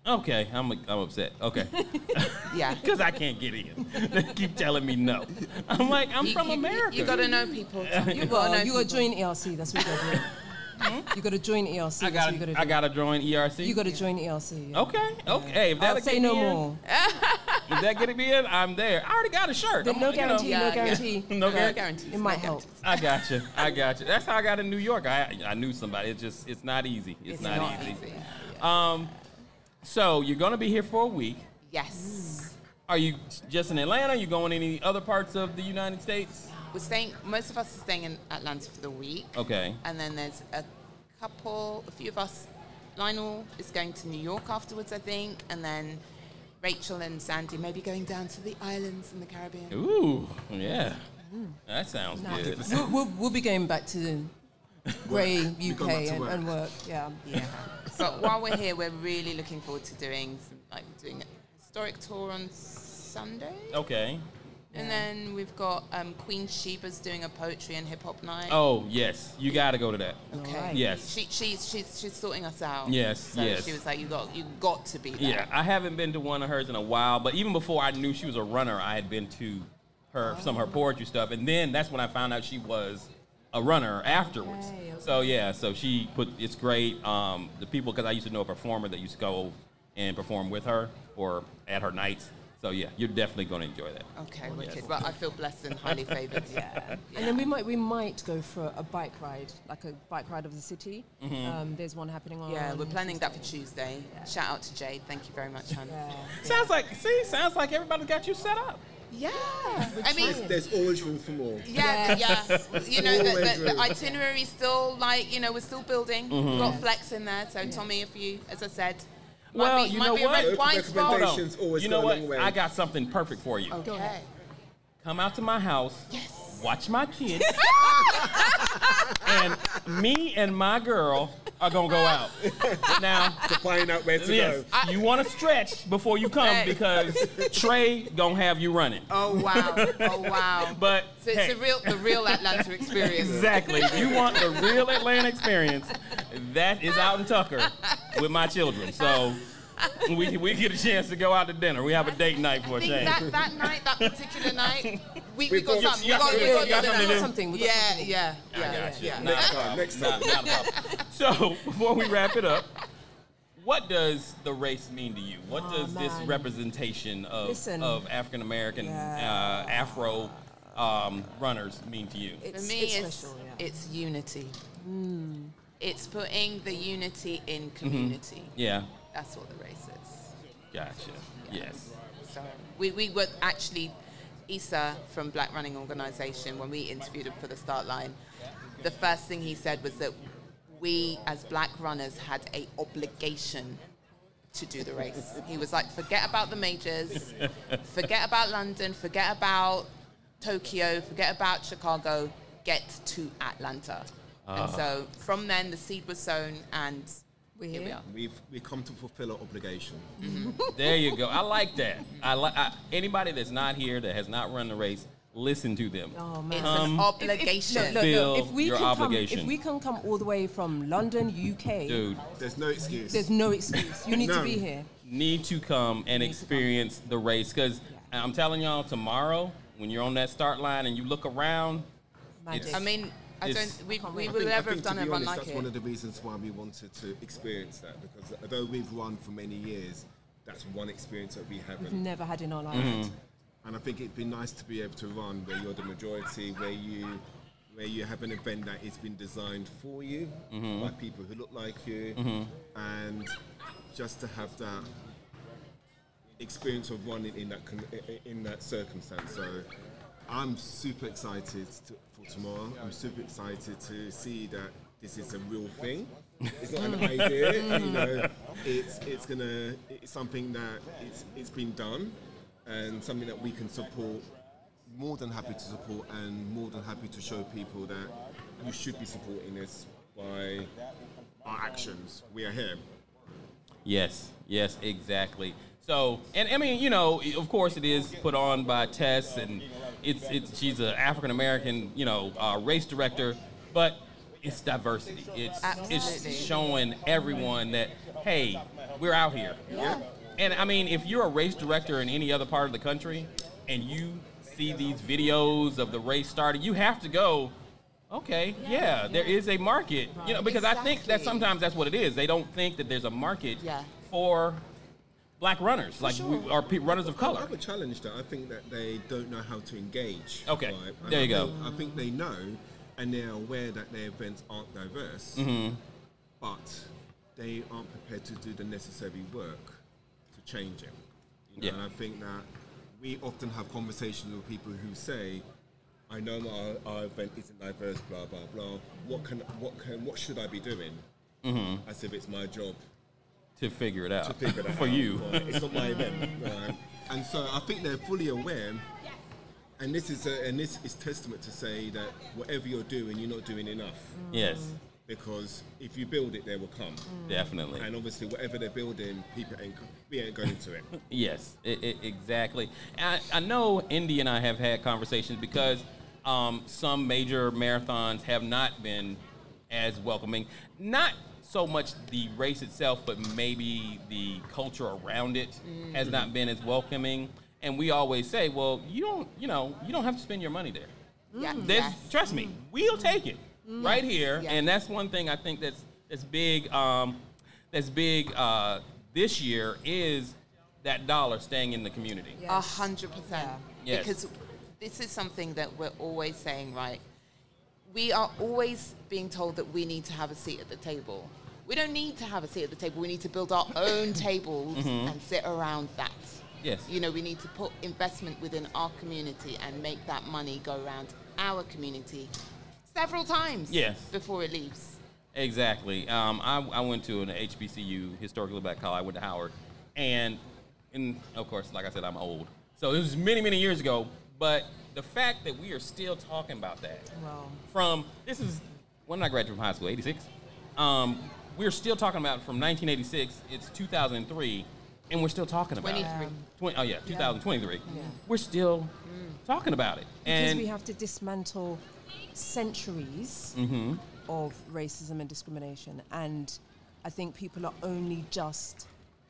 C: Okay, I'm I'm upset. Okay.
D: Yeah.
C: Because I can't get in. They keep telling me no. I'm like, I'm
D: You-
C: from
D: you-
C: America.
D: You, got to know people. Tom. You got to
F: Well,
D: know
F: you got to
D: people.
F: join E R C. That's what you got to do. You got to join E R C.
C: I
F: That's what
C: got
F: you got to do.
C: I got to join E R C.
F: You got to join E R C. Yeah.
C: Okay, okay. If
F: I'll
C: that'll
F: say
C: get
F: no
C: me in,
F: more.
C: if that get me in, I'm there. I already got a shirt.
F: But
C: I'm-
F: no
C: you know.
F: guarantee.
D: Yeah,
F: no
D: yeah.
F: guarantee.
C: No
F: but
C: guarantee.
D: guarantees,
F: It
D: no
F: might help.
D: guarantees.
C: I got you. I got you. That's how I got in New York. I I knew somebody. It's just it's not easy. It's,
D: It's
C: not,
D: not
C: easy.
D: easy.
C: Um, so you're gonna be here for a week.
D: Yes.
C: Are you just in Atlanta? Are you going any other parts of the United States?
D: We're staying, most of us are staying in Atlanta for the week.
C: Okay.
D: And then there's a couple, a few of us. Lionel is going to New York afterwards, I think. And then Rachel and Sandy may be going down to the islands in the Caribbean.
C: Ooh, yeah. That sounds good.
F: We'll, we'll, we'll be going back to grey U
E: go back
F: K
E: to
F: and,
E: work.
F: and work. Yeah.
D: Yeah. So while we're here, we're really looking forward to doing some, like doing a historic tour on Sunday.
C: Okay.
D: And then we've got um, Queen Sheba's doing a poetry and hip hop night.
C: Oh, yes. You got to go to that.
D: Okay.
F: Alright.
C: Yes.
D: She, she's she's she's sorting us out.
C: Yes,
D: So
C: yes.
D: she was like, you got you got to be there.
C: Yeah, I haven't been to one of hers in a while, but even before I knew she was a runner, I had been to her some of her poetry stuff, and then that's when I found out she was a runner afterwards.
F: Okay, okay.
C: So yeah, so she put it's great. Um, the people, because I used to know a performer that used to go and perform with her or at her nights. So yeah, you're definitely going to enjoy that.
D: Okay, wicked. Well, I feel blessed and highly favoured.
F: Yeah. And then we might we might go for a bike ride, like a bike ride of the city.
C: Mm-hmm.
F: Um, there's one happening on.
D: Yeah, we're planning that for Tuesday. Shout out to Jade. Thank you very much, hon.
F: Yeah.
C: Sounds like see, sounds like everybody got you set up.
D: Yeah. I mean,
E: There's always room for more.
D: yeah, yeah. You know, the,
E: Always
D: the, the
E: room.
D: itinerary still like, you know, we're still building.
C: Mm-hmm.
D: We've got flex in there. So Tommy, if you, as I said, might
C: Well,
D: be,
C: you
D: might
C: know
D: be a
C: what?
D: red wine spot.
C: Hold on.
E: Recommendations always
C: You know
E: go a
C: what?
E: long way.
C: I got something perfect for you.
D: Okay.
C: Come out to my house.
D: Yes.
C: Watch my kids. And me and my girl are gonna go out. Now,
E: To find out where to
C: yes,
E: go.
C: you want to stretch before you come
D: Hey.
C: because Trey gonna have you running.
D: Oh wow. Oh wow.
C: But
D: So it's
C: hey,
D: the real, the real Atlanta experience.
C: exactly. If you want the real Atlanta experience, that is out in Tucker with my children. So we we get a chance to go out to dinner. We have a date night for
D: I
C: a
D: think
C: change.
D: that, that night, that particular night, we, we
E: We've
D: got
E: got-
D: something.
C: you
D: We got,
C: got-
D: we
C: you
D: got,
C: got
D: no, no,
C: something to
D: no.
C: do?
F: Something. We got
D: Yeah,
F: something.
D: yeah,
C: I
D: yeah,
C: got you.
D: yeah.
C: Not a
E: Next
C: problem.
E: time, next
C: Not,
E: time.
C: not a problem. So before we wrap it up, what does the race mean to you? What
F: Oh,
C: does this
F: man.
C: representation of
F: Listen.
C: of African American
F: Yeah.
C: uh, Afro um, runners mean to you?
D: For
F: It's,
D: me,
F: it's,
D: it's,
F: special. Yeah.
D: it's unity. It's putting the unity in community.
C: Yeah,
D: That's what the race is.
C: gotcha. Yes.
D: So we, we were actually, Issa from Black Running Organisation, when we interviewed him for the start line, the first thing he said was that we as black runners had a obligation to do the race. He was like, forget about the majors, forget about London, forget about Tokyo, forget about Chicago, get to Atlanta. And so from then the seed was sown and
F: We're
D: here we
F: here.
D: are.
E: We've we come to fulfill our obligation.
C: There you go. I like that. I like anybody that's not here that has not run the race. Listen to them.
F: Oh man.
D: It's
C: Um,
D: an obligation.
F: Look, look,
C: Feel
F: look, if we
C: your
F: can
C: obligation.
F: come, if we can come all the way from London, U K,
C: Dude,
E: There's no excuse.
F: there's no excuse. You need to
E: None.
F: be here.
C: need to come and experience the race because I'm telling y'all, tomorrow when you're on that start line and you look around,
F: Magic.
C: It's-
D: I mean, I
C: It's-
D: don't. We,
F: Can't
D: we
F: wait.
D: would
E: I
D: never
E: think,
D: have done
E: to
D: a
E: be
D: run
E: honest,
D: like
E: that's
D: it.
E: one of the reasons why we wanted to experience that, because although we've run for many years, that's one experience that we haven't.
F: We've never had in our life.
C: Mm-hmm.
E: And I think it'd be nice to be able to run where you're the majority, where you where you have an event that has been designed for you by people who look like you, and just to have that experience of running in that con- in that circumstance. So I'm super excited to, for tomorrow. I'm super excited to see that this is a real thing. It's not an idea, you know. It's it's gonna it's something that it's it's been done, and something that we can support. More than happy to support, and more than happy to show people that you should be supporting this by our actions. We are here.
C: yes, yes, exactly. So, and I mean, you know, of course, it is put on by Tess, and it's it's she's an African American, you know, uh, race director, but it's diversity. It's
D: Absolutely.
C: it's showing everyone that hey, we're out here.
G: Yeah.
C: And I mean, if you're a race director in any other part of the country and you see these videos of the race starting, you have to go, okay, yeah, yeah there is a market. Right. You know, because exactly. I think that sometimes that's what it is. They don't think that there's a market yeah. for black runners, like sure. we, or pe- runners of color.
G: I would challenge that. I think that they don't know how to engage.
C: Okay,
G: right?
C: there you
G: I
C: go.
G: Think, I think they know, and they're aware that their events aren't diverse,
C: mm-hmm.
G: but they aren't prepared to do the necessary work to change it. You know?
C: Yeah.
G: And I think that we often have conversations with people who say, I know our, our event isn't diverse, blah, blah, blah. What can, what can, what should I be doing?
C: Mm-hmm.
G: As if it's my job.
C: To figure it out.
G: To figure it out.
C: For you.
G: Right? It's not my event. Right? And so I think they're fully aware, and this is a, and this is testament to say that whatever you're doing, you're not doing enough.
C: Yes.
G: Because if you build it, they will come.
C: Definitely.
G: And obviously, whatever they're building, people ain't, we ain't going into it.
C: Yes, it, it, exactly. I, I know Indy and I have had conversations because um, some major marathons have not been as welcoming. Not so much the race itself, but maybe the culture around it mm-hmm. has not been as welcoming. And we always say, well, you don't, you know, you don't have to spend your money there.
D: Yeah.
C: Yes. Trust me, we'll take it mm-hmm. right here.
D: Yes.
C: And that's one thing I think that's that's big. Um, that's big uh, this year is that dollar staying in the community.
D: A hundred percent.
C: Yes.
D: Because this is something that we're always saying, right? We are always being told that we need to have a seat at the table. We don't need to have a seat at the table. We need to build our own tables mm-hmm. and sit around that.
C: Yes.
D: You know, we need to put investment within our community and make that money go around our community several times
C: yes.
D: before it leaves.
C: Exactly. Um, I, I went to an H B C U, historically black college. I went to Howard. And, and, of course, like I said, I'm old. So it was many, many years ago. But the fact that we are still talking about that
F: Wow.
C: from, this is, when did I graduate from high school? eighty-six? Um, we're still talking about from nineteen eighty-six, it's two thousand three, and we're still talking about
D: twenty-three.
C: it. twenty, oh, yeah, two thousand twenty-three.
F: Yeah.
C: We're still mm. talking about it.
F: Because
C: and
F: we have to dismantle centuries
C: mm-hmm.
F: of racism and discrimination. And I think people are only just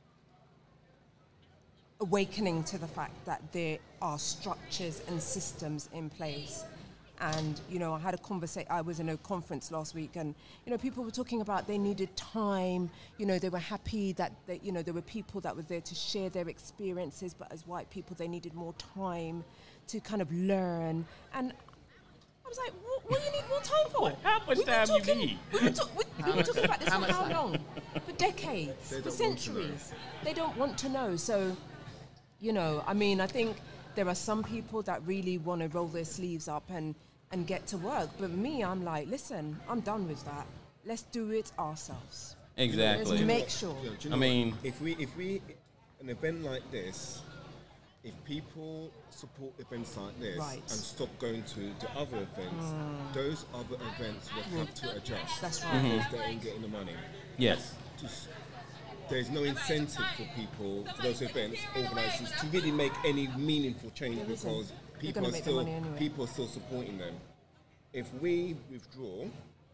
F: awakening to the fact that there are structures and systems in place. And, you know, I had a conversation, I was in a conference last week, and, you know, people were talking about they needed time, you know, they were happy that, they, you know, there were people that were there to share their experiences, but as white people, they needed more time to kind of learn. And I was like, what, what do you need more time for?
C: What, how much
F: We've
C: time
F: talking,
C: you need?
F: We've been, talk, we, we've been talking about this
D: How
F: for
D: much
F: how
D: time?
F: long? For decades,
G: They
F: for
G: don't want to know.
F: centuries. They don't want to know. So, you know, I mean, I think there are some people that really want to roll their sleeves up and, and get to work. But me, I'm like, listen, I'm done with that. Let's do it ourselves.
C: Exactly.
F: Let's make sure.
G: You know, do you know
C: I mean-
G: what? if we, if we, an event like this, if people support events like this
F: Right.
G: and stop going to the other events, those other events will have to adjust.
F: That's right.
G: Because they ain't getting the money.
C: Yes.
G: Just, there's no incentive for people, for those events, organisers, to really make any meaningful change
F: There isn't.
G: because
F: They're
G: people
F: gonna
G: are
F: make the
G: still
F: money anyway.
G: people are still supporting them. If we withdraw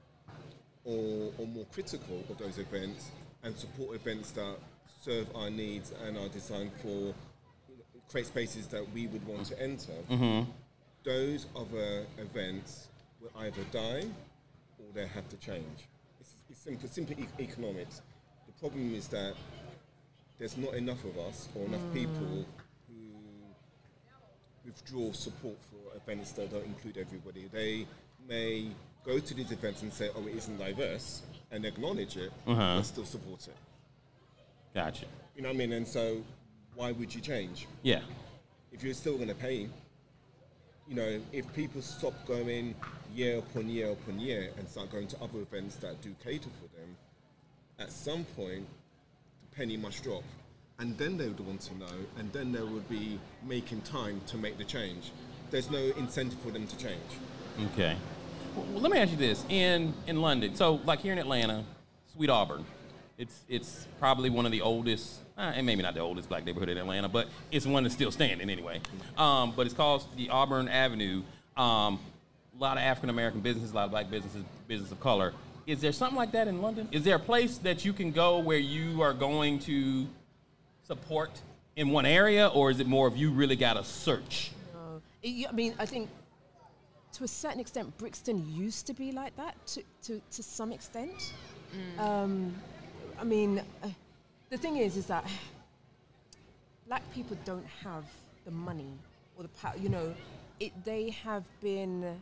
G: or or more critical of those events and support events that serve our needs and are designed for create spaces that we would want to enter,
C: Mm-hmm.
G: those other events will either die or they have to change. It's, it's simple, simple e- economics. The problem is that there's not enough of us or enough people who withdraw support for events that don't include everybody. They may go to these events and say, oh, it isn't diverse, and acknowledge it,
C: Uh-huh.
G: but still support it.
C: Gotcha.
G: You know what I mean? And so why would you change?
C: Yeah.
G: If you're still going to pay, you know, if people stop going year upon year upon year and start going to other events that do cater for them, at some point, the penny must drop. And then they would want to know, and then they would be making time to make the change. There's no incentive for them to change.
C: Okay. Well, let me ask you this. In in London, so like here in Atlanta, Sweet Auburn, it's it's probably one of the oldest, uh, and maybe not the oldest black neighborhood in Atlanta, but it's one that's still standing anyway. Um, but it's called the Auburn Avenue. Um, a lot of African American businesses, a lot of black businesses, business of color. Is there something like that in London? Is there a place that you can go where you are going to support in one area, or is it more of you really got to search?
F: No. It- I mean, I think to a certain extent, Brixton used to be like that to, to, to some extent. Um, I mean, uh, the thing is, is that black people don't have the money or the power, you know, it, they have been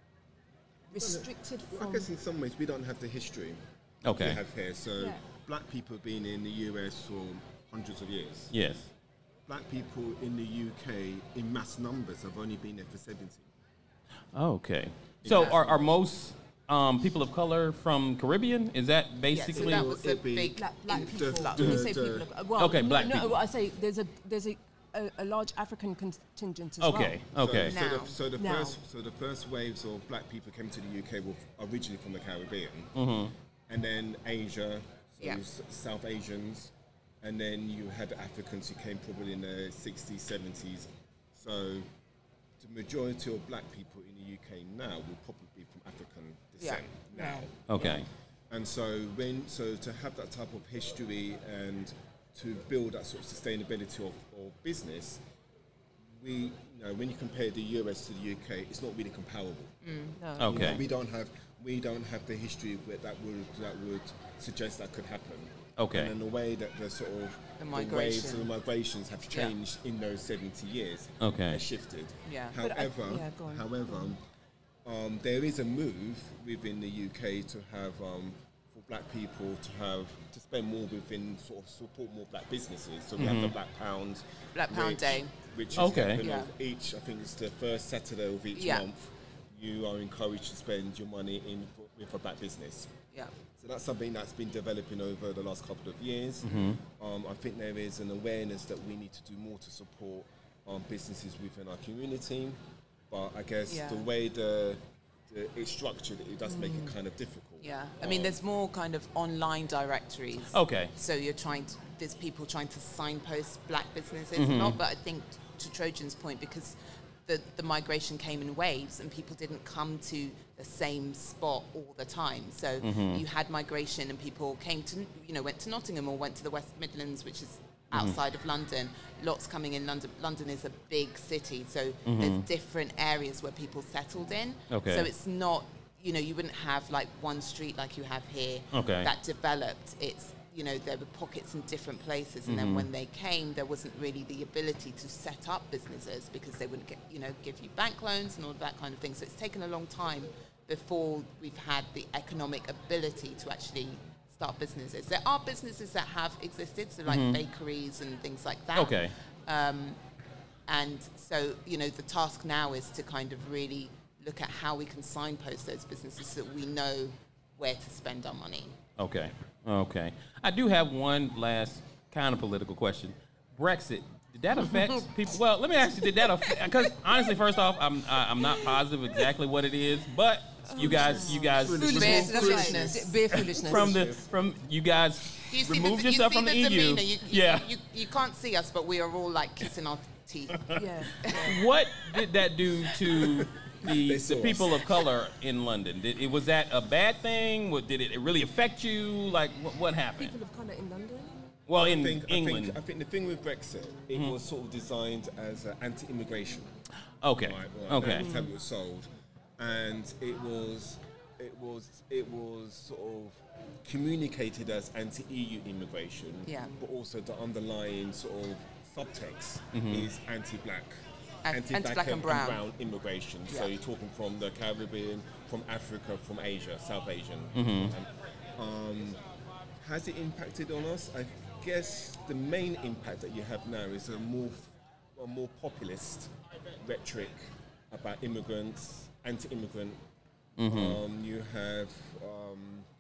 F: restricted
G: I
F: from...
G: guess in some ways we don't have the history
C: Okay.
G: we have here. So
F: Yeah.
G: black people have been in the U S for hundreds of years.
C: Yes.
G: Black people in the U K in mass numbers have only been there for seventy.
C: Okay. So are, are most um, people of color from Caribbean? Is that basically?
D: that was the
G: It'd be-
D: big.
F: Black, black
G: The-
F: people.
G: the-
F: when you say
G: the-
F: people, of- well,
C: Okay,
F: no,
C: black
F: no,
C: people.
F: well, I say there's a there's a, a, a large African contingent as
C: Okay.
F: well.
C: Okay.
G: So,
D: Now.
G: so, the, so the
F: Now.
G: first, so the first waves of black people came to the U K were originally from the Caribbean,
C: Mm-hmm.
G: and then Asia, so
D: Yeah.
G: s- South Asians, and then you had the Africans who came probably in the sixties, seventies. So the majority of black people in the U K now will probably be from African descent now.
C: Okay.
G: And so when so to have that type of history and to build that sort of sustainability of, of business, we you know when you compare the U S to the U K, it's not really comparable.
F: No.
C: Okay.
G: We don't have we don't have the history where that would that would suggest that could happen.
C: Okay.
G: And then the way that the sort of
D: The
G: waves
D: migration.
G: and the migrations have
D: Yeah.
G: changed in those seventy years.
C: Okay.
G: Has shifted.
D: Yeah.
F: But I-
G: However,
F: yeah, go on.
G: however, um, there is a move within the U K to have um, for black people to have to spend more within sort of support more black businesses. So we have the Black Pound,
D: Black Pound
G: which,
D: Day.
G: which is
C: Okay.
G: happening
D: Yeah.
G: of each. I think it's the first Saturday of each
D: Yeah.
G: month. You are encouraged to spend your money in with a black business.
D: Yeah.
G: So that's something that's been developing over the last couple of years. Um, I think there is an awareness that we need to do more to support um, businesses within our community. But I guess
D: Yeah.
G: the way the, the it's structured, it does make it kind of difficult.
D: Yeah, I mean,
G: Um,
D: there's more kind of online directories.
C: Okay.
D: So you're trying to, there's people trying to signpost black businesses,
C: Mm-hmm.
D: not, but I think to Trojan's point, because the, the migration came in waves and people didn't come to the same spot all the time. So
C: Mm-hmm.
D: you had migration and people came to, you know, went to Nottingham or went to the West Midlands, which is
C: Mm-hmm.
D: outside of London. Lots coming in London. London is a big city, so
C: Mm-hmm.
D: there's different areas where people settled in.
C: Okay.
D: So it's not, you know, you wouldn't have like one street like you have here
C: Okay.
D: that developed. It's, you know, there were pockets in different places, and then when they came, there wasn't really the ability to set up businesses because they wouldn't get, you know, give you bank loans and all of that kind of thing. So it's taken a long time before we've had the economic ability to actually start businesses. There are businesses that have existed, so like bakeries and things like that.
C: Okay.
D: And so, you know, the task now is to kind of really look at how we can signpost those businesses so that we know where to spend our money.
C: Okay. Okay. I do have one last kind of political question. Brexit. Did that affect people? Well, let me ask you. Did that affect? Because honestly, first off, I'm I, I'm not positive exactly what it is, but you guys, you guys,
D: Beer
F: Foolishness. That's right.
D: foolishness.
F: Beer foolishness.
C: from the from you guys
D: Do you see
C: removed
D: the,
C: yourself
D: you
C: from
D: see
C: the,
D: the
C: E U.
D: demeanor? You, you,
C: yeah.
D: You, you can't see us, but we are all like kissing our teeth.
F: yeah.
C: What did that do to the,
G: They saw
C: the
G: us.
C: people of color in London? Did it was that a bad thing? What, did it really affect you? Like what, what happened?
F: People of colour in London.
C: Well, in
G: I think,
C: England.
G: I think, I think the thing with Brexit, it was sort of designed as uh, anti-immigration.
C: okay.
G: Right, right,
C: okay.
G: That was how it was sold, and it was, it was, it was sort of communicated as anti-E U immigration.
D: Yeah.
G: But also the underlying sort of subtext
C: Mm-hmm.
G: is anti-black,
D: An- anti-black and brown.
G: immigration. So
D: Yeah.
G: you're talking from the Caribbean, from Africa, from Asia, South Asian.
C: Mm-hmm.
G: And, um, has it impacted on us? I guess the main impact that you have now is a more, a more populist rhetoric about immigrants, anti-immigrant.
C: Mm-hmm.
G: Um, you have um,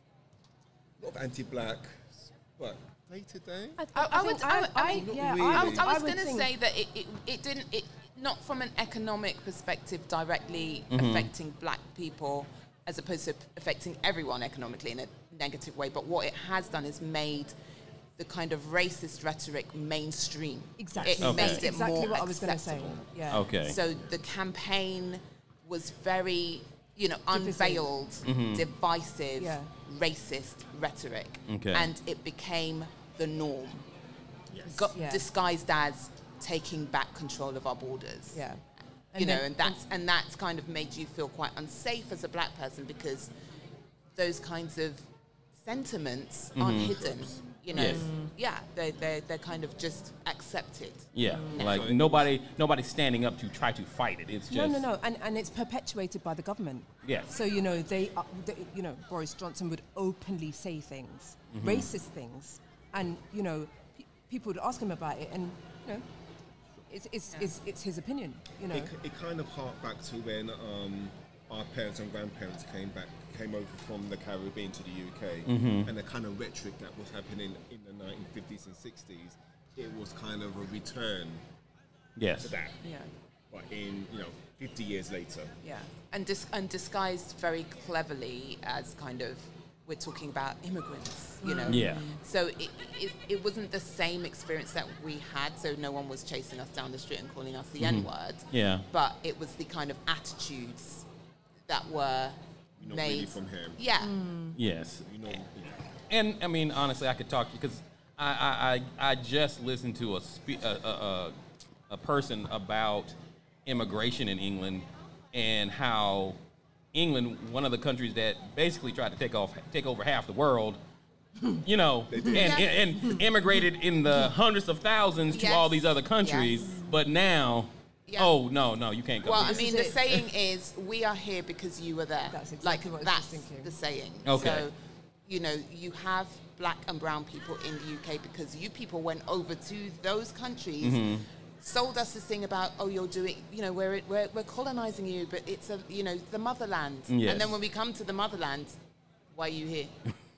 G: a lot of anti-black, but day to day.
D: I, I would,
F: think
D: I, would, I mean,
G: Not
F: yeah,
G: really.
D: I,
G: I
D: was- I was
F: would
D: going to
F: think-
D: say that it, it, it didn't, it, not from an economic perspective directly
C: Mm-hmm.
D: affecting black people as opposed to affecting everyone economically in a negative way, but what it has done is made the kind of racist rhetoric mainstream.
F: Exactly.
D: It
C: Okay.
D: made
F: That's
D: it
F: exactly
D: more
F: what I was going to say.
D: acceptable.
F: Yeah.
C: Okay.
D: So the campaign was very you know, unveiled,
C: Mm-hmm.
D: divisive,
F: Yeah.
D: racist rhetoric.
C: Okay.
D: And it became the norm,
G: Yes.
D: Go-
F: Yeah.
D: disguised as taking back control of our borders.
F: Yeah.
D: You know,
F: then-
D: and that's and that's kind of made you feel quite unsafe as a black person because those kinds of sentiments aren't hidden. You know,
C: Yes.
D: yeah, they they they're kind of just accepted.
C: Yeah,
D: Mm.
C: like nobody, nobody's standing up to try to fight it. It's just
F: No, no, no, and and it's perpetuated by the government.
C: Yes.
F: So you know they, uh, they you know, Boris Johnson would openly say things,
C: Mm-hmm.
F: racist things, and you know, pe- people would ask him about it, and you know, it's it's it's, it's his opinion. You know.
G: It, it kind of harked back to when um, our parents and grandparents came back, came over from the Caribbean to the U K,
C: Mm-hmm.
G: and the kind of rhetoric that was happening in the nineteen fifties and sixties. It was kind of a return
C: yes.
G: to that,
D: Yeah.
G: but in you know fifty years later.
D: Yeah, and dis- and disguised very cleverly as kind of we're talking about immigrants, you know.
C: Yeah.
D: So it, it it wasn't the same experience that we had. So no one was chasing us down the street and calling us the N word.
C: Yeah.
D: But it was the kind of attitudes that were
G: You're not
D: made
G: really from here.
D: Yeah.
C: Yes.
G: You know, yeah.
C: And I mean, honestly, I could talk to you because I, I, I, I just listened to a, spe- a, a, a, a person about immigration in England and how England, one of the countries that basically tried to take off, take over half the world, you know, and, and, and immigrated in the hundreds of thousands to
D: Yes.
C: all these other countries,
D: Yes.
C: but now,
D: Yeah.
C: oh no, no, you can't come.
D: Well,
C: here.
D: I mean,
F: is
D: the
F: it.
D: saying is, "We are here because you were there."
F: That's exactly
D: like
F: what I was
D: that's
F: just thinking.
D: the saying.
C: Okay.
D: So, you know, you have black and brown people in the U K because you people went over to those countries,
C: Mm-hmm.
D: sold us this thing about, oh, you're doing, you know, we're we're, we're colonizing you, but it's a, you know, the motherland.
C: Yes.
D: And then when we come to the motherland, why are you here?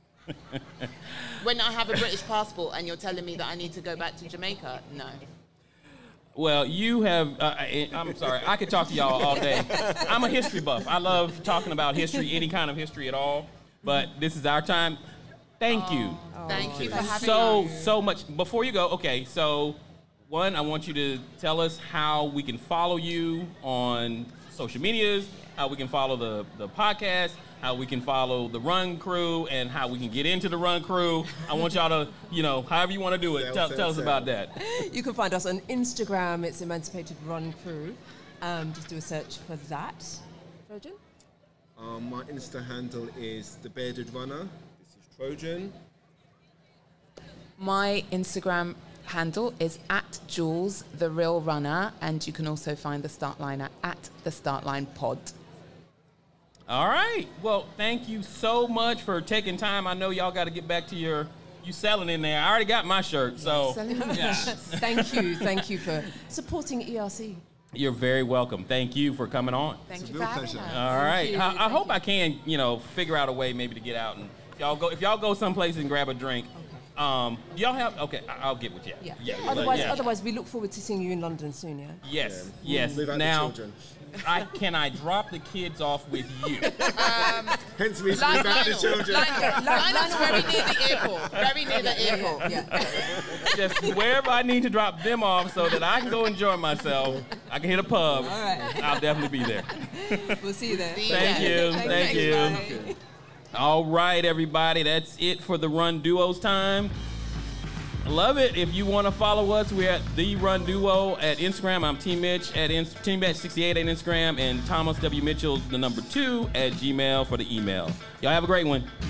D: When I have a British passport and you're telling me that I need to go back to Jamaica, no.
C: Well, you have, uh, I, I'm sorry, I could talk to y'all all day. I'm a history buff. I love talking about history, any kind of history at all. But this is our time. Thank you
D: Thank you for having
C: so,
D: us.
C: so much. Before you go, okay, so one, I want you to tell us how we can follow you on social medias, how we can follow the, the podcast, how we can follow the Run Crew, and how we can get into the Run Crew. I want y'all to, you know, however you want to do it,
G: Sell,
C: tell,
G: sell,
C: tell us
G: sell.
C: about that.
F: You can find us on Instagram. It's Emancipated Run Crew. Um, just do a search for that. Trojan?
G: Um, my Insta handle is the Bearded Runner. This is Trojan.
D: My Instagram handle is at Jules the Real Runner, and you can also find the start line at, at the Start Line Pod.
C: All right. Well, thank you so much for taking time. I know y'all got to get back to your, you selling in there. I already got my shirt, so yeah.
F: Thank you. Thank you for supporting E R C.
C: You're very welcome. Thank you for coming on.
D: Thank
G: It's a
D: you
G: real
D: for having
G: pleasure.
D: us.
C: All right.
F: you.
C: I, I
F: Thank
C: hope
F: you.
C: I can, you know, figure out a way maybe to get out and if y'all go if y'all go someplace and grab a drink. Um, y'all have okay. I- I'll get with you.
F: Yeah.
C: yeah
F: Otherwise,
C: yeah.
F: otherwise, we look forward to seeing you in London soon. Yeah.
C: Yes.
G: Yeah.
C: Yes.
G: Without the
C: Now,
G: children.
C: I can I drop the kids off with you?
G: Hence me
D: Lionel,
G: without the children.
D: Lionel, Lionel's very near the airport. Very near the airport.
F: Yeah.
C: Just wherever I need to drop them off so that I can go enjoy myself. I can hit a pub.
F: All right.
C: I'll definitely be there.
F: We'll see you there.
D: See
C: Thank
D: ya.
C: you. Thank you.
F: Bye.
C: All right, everybody. That's it for the Run Duos time. I love it. If you want to follow us, we're at The Run Duo at Instagram. I'm T Mitch at in- T Mitch sixty-eight at Instagram, and Thomas W. Mitchell, the number two, at Gmail for the email. Y'all have a great one.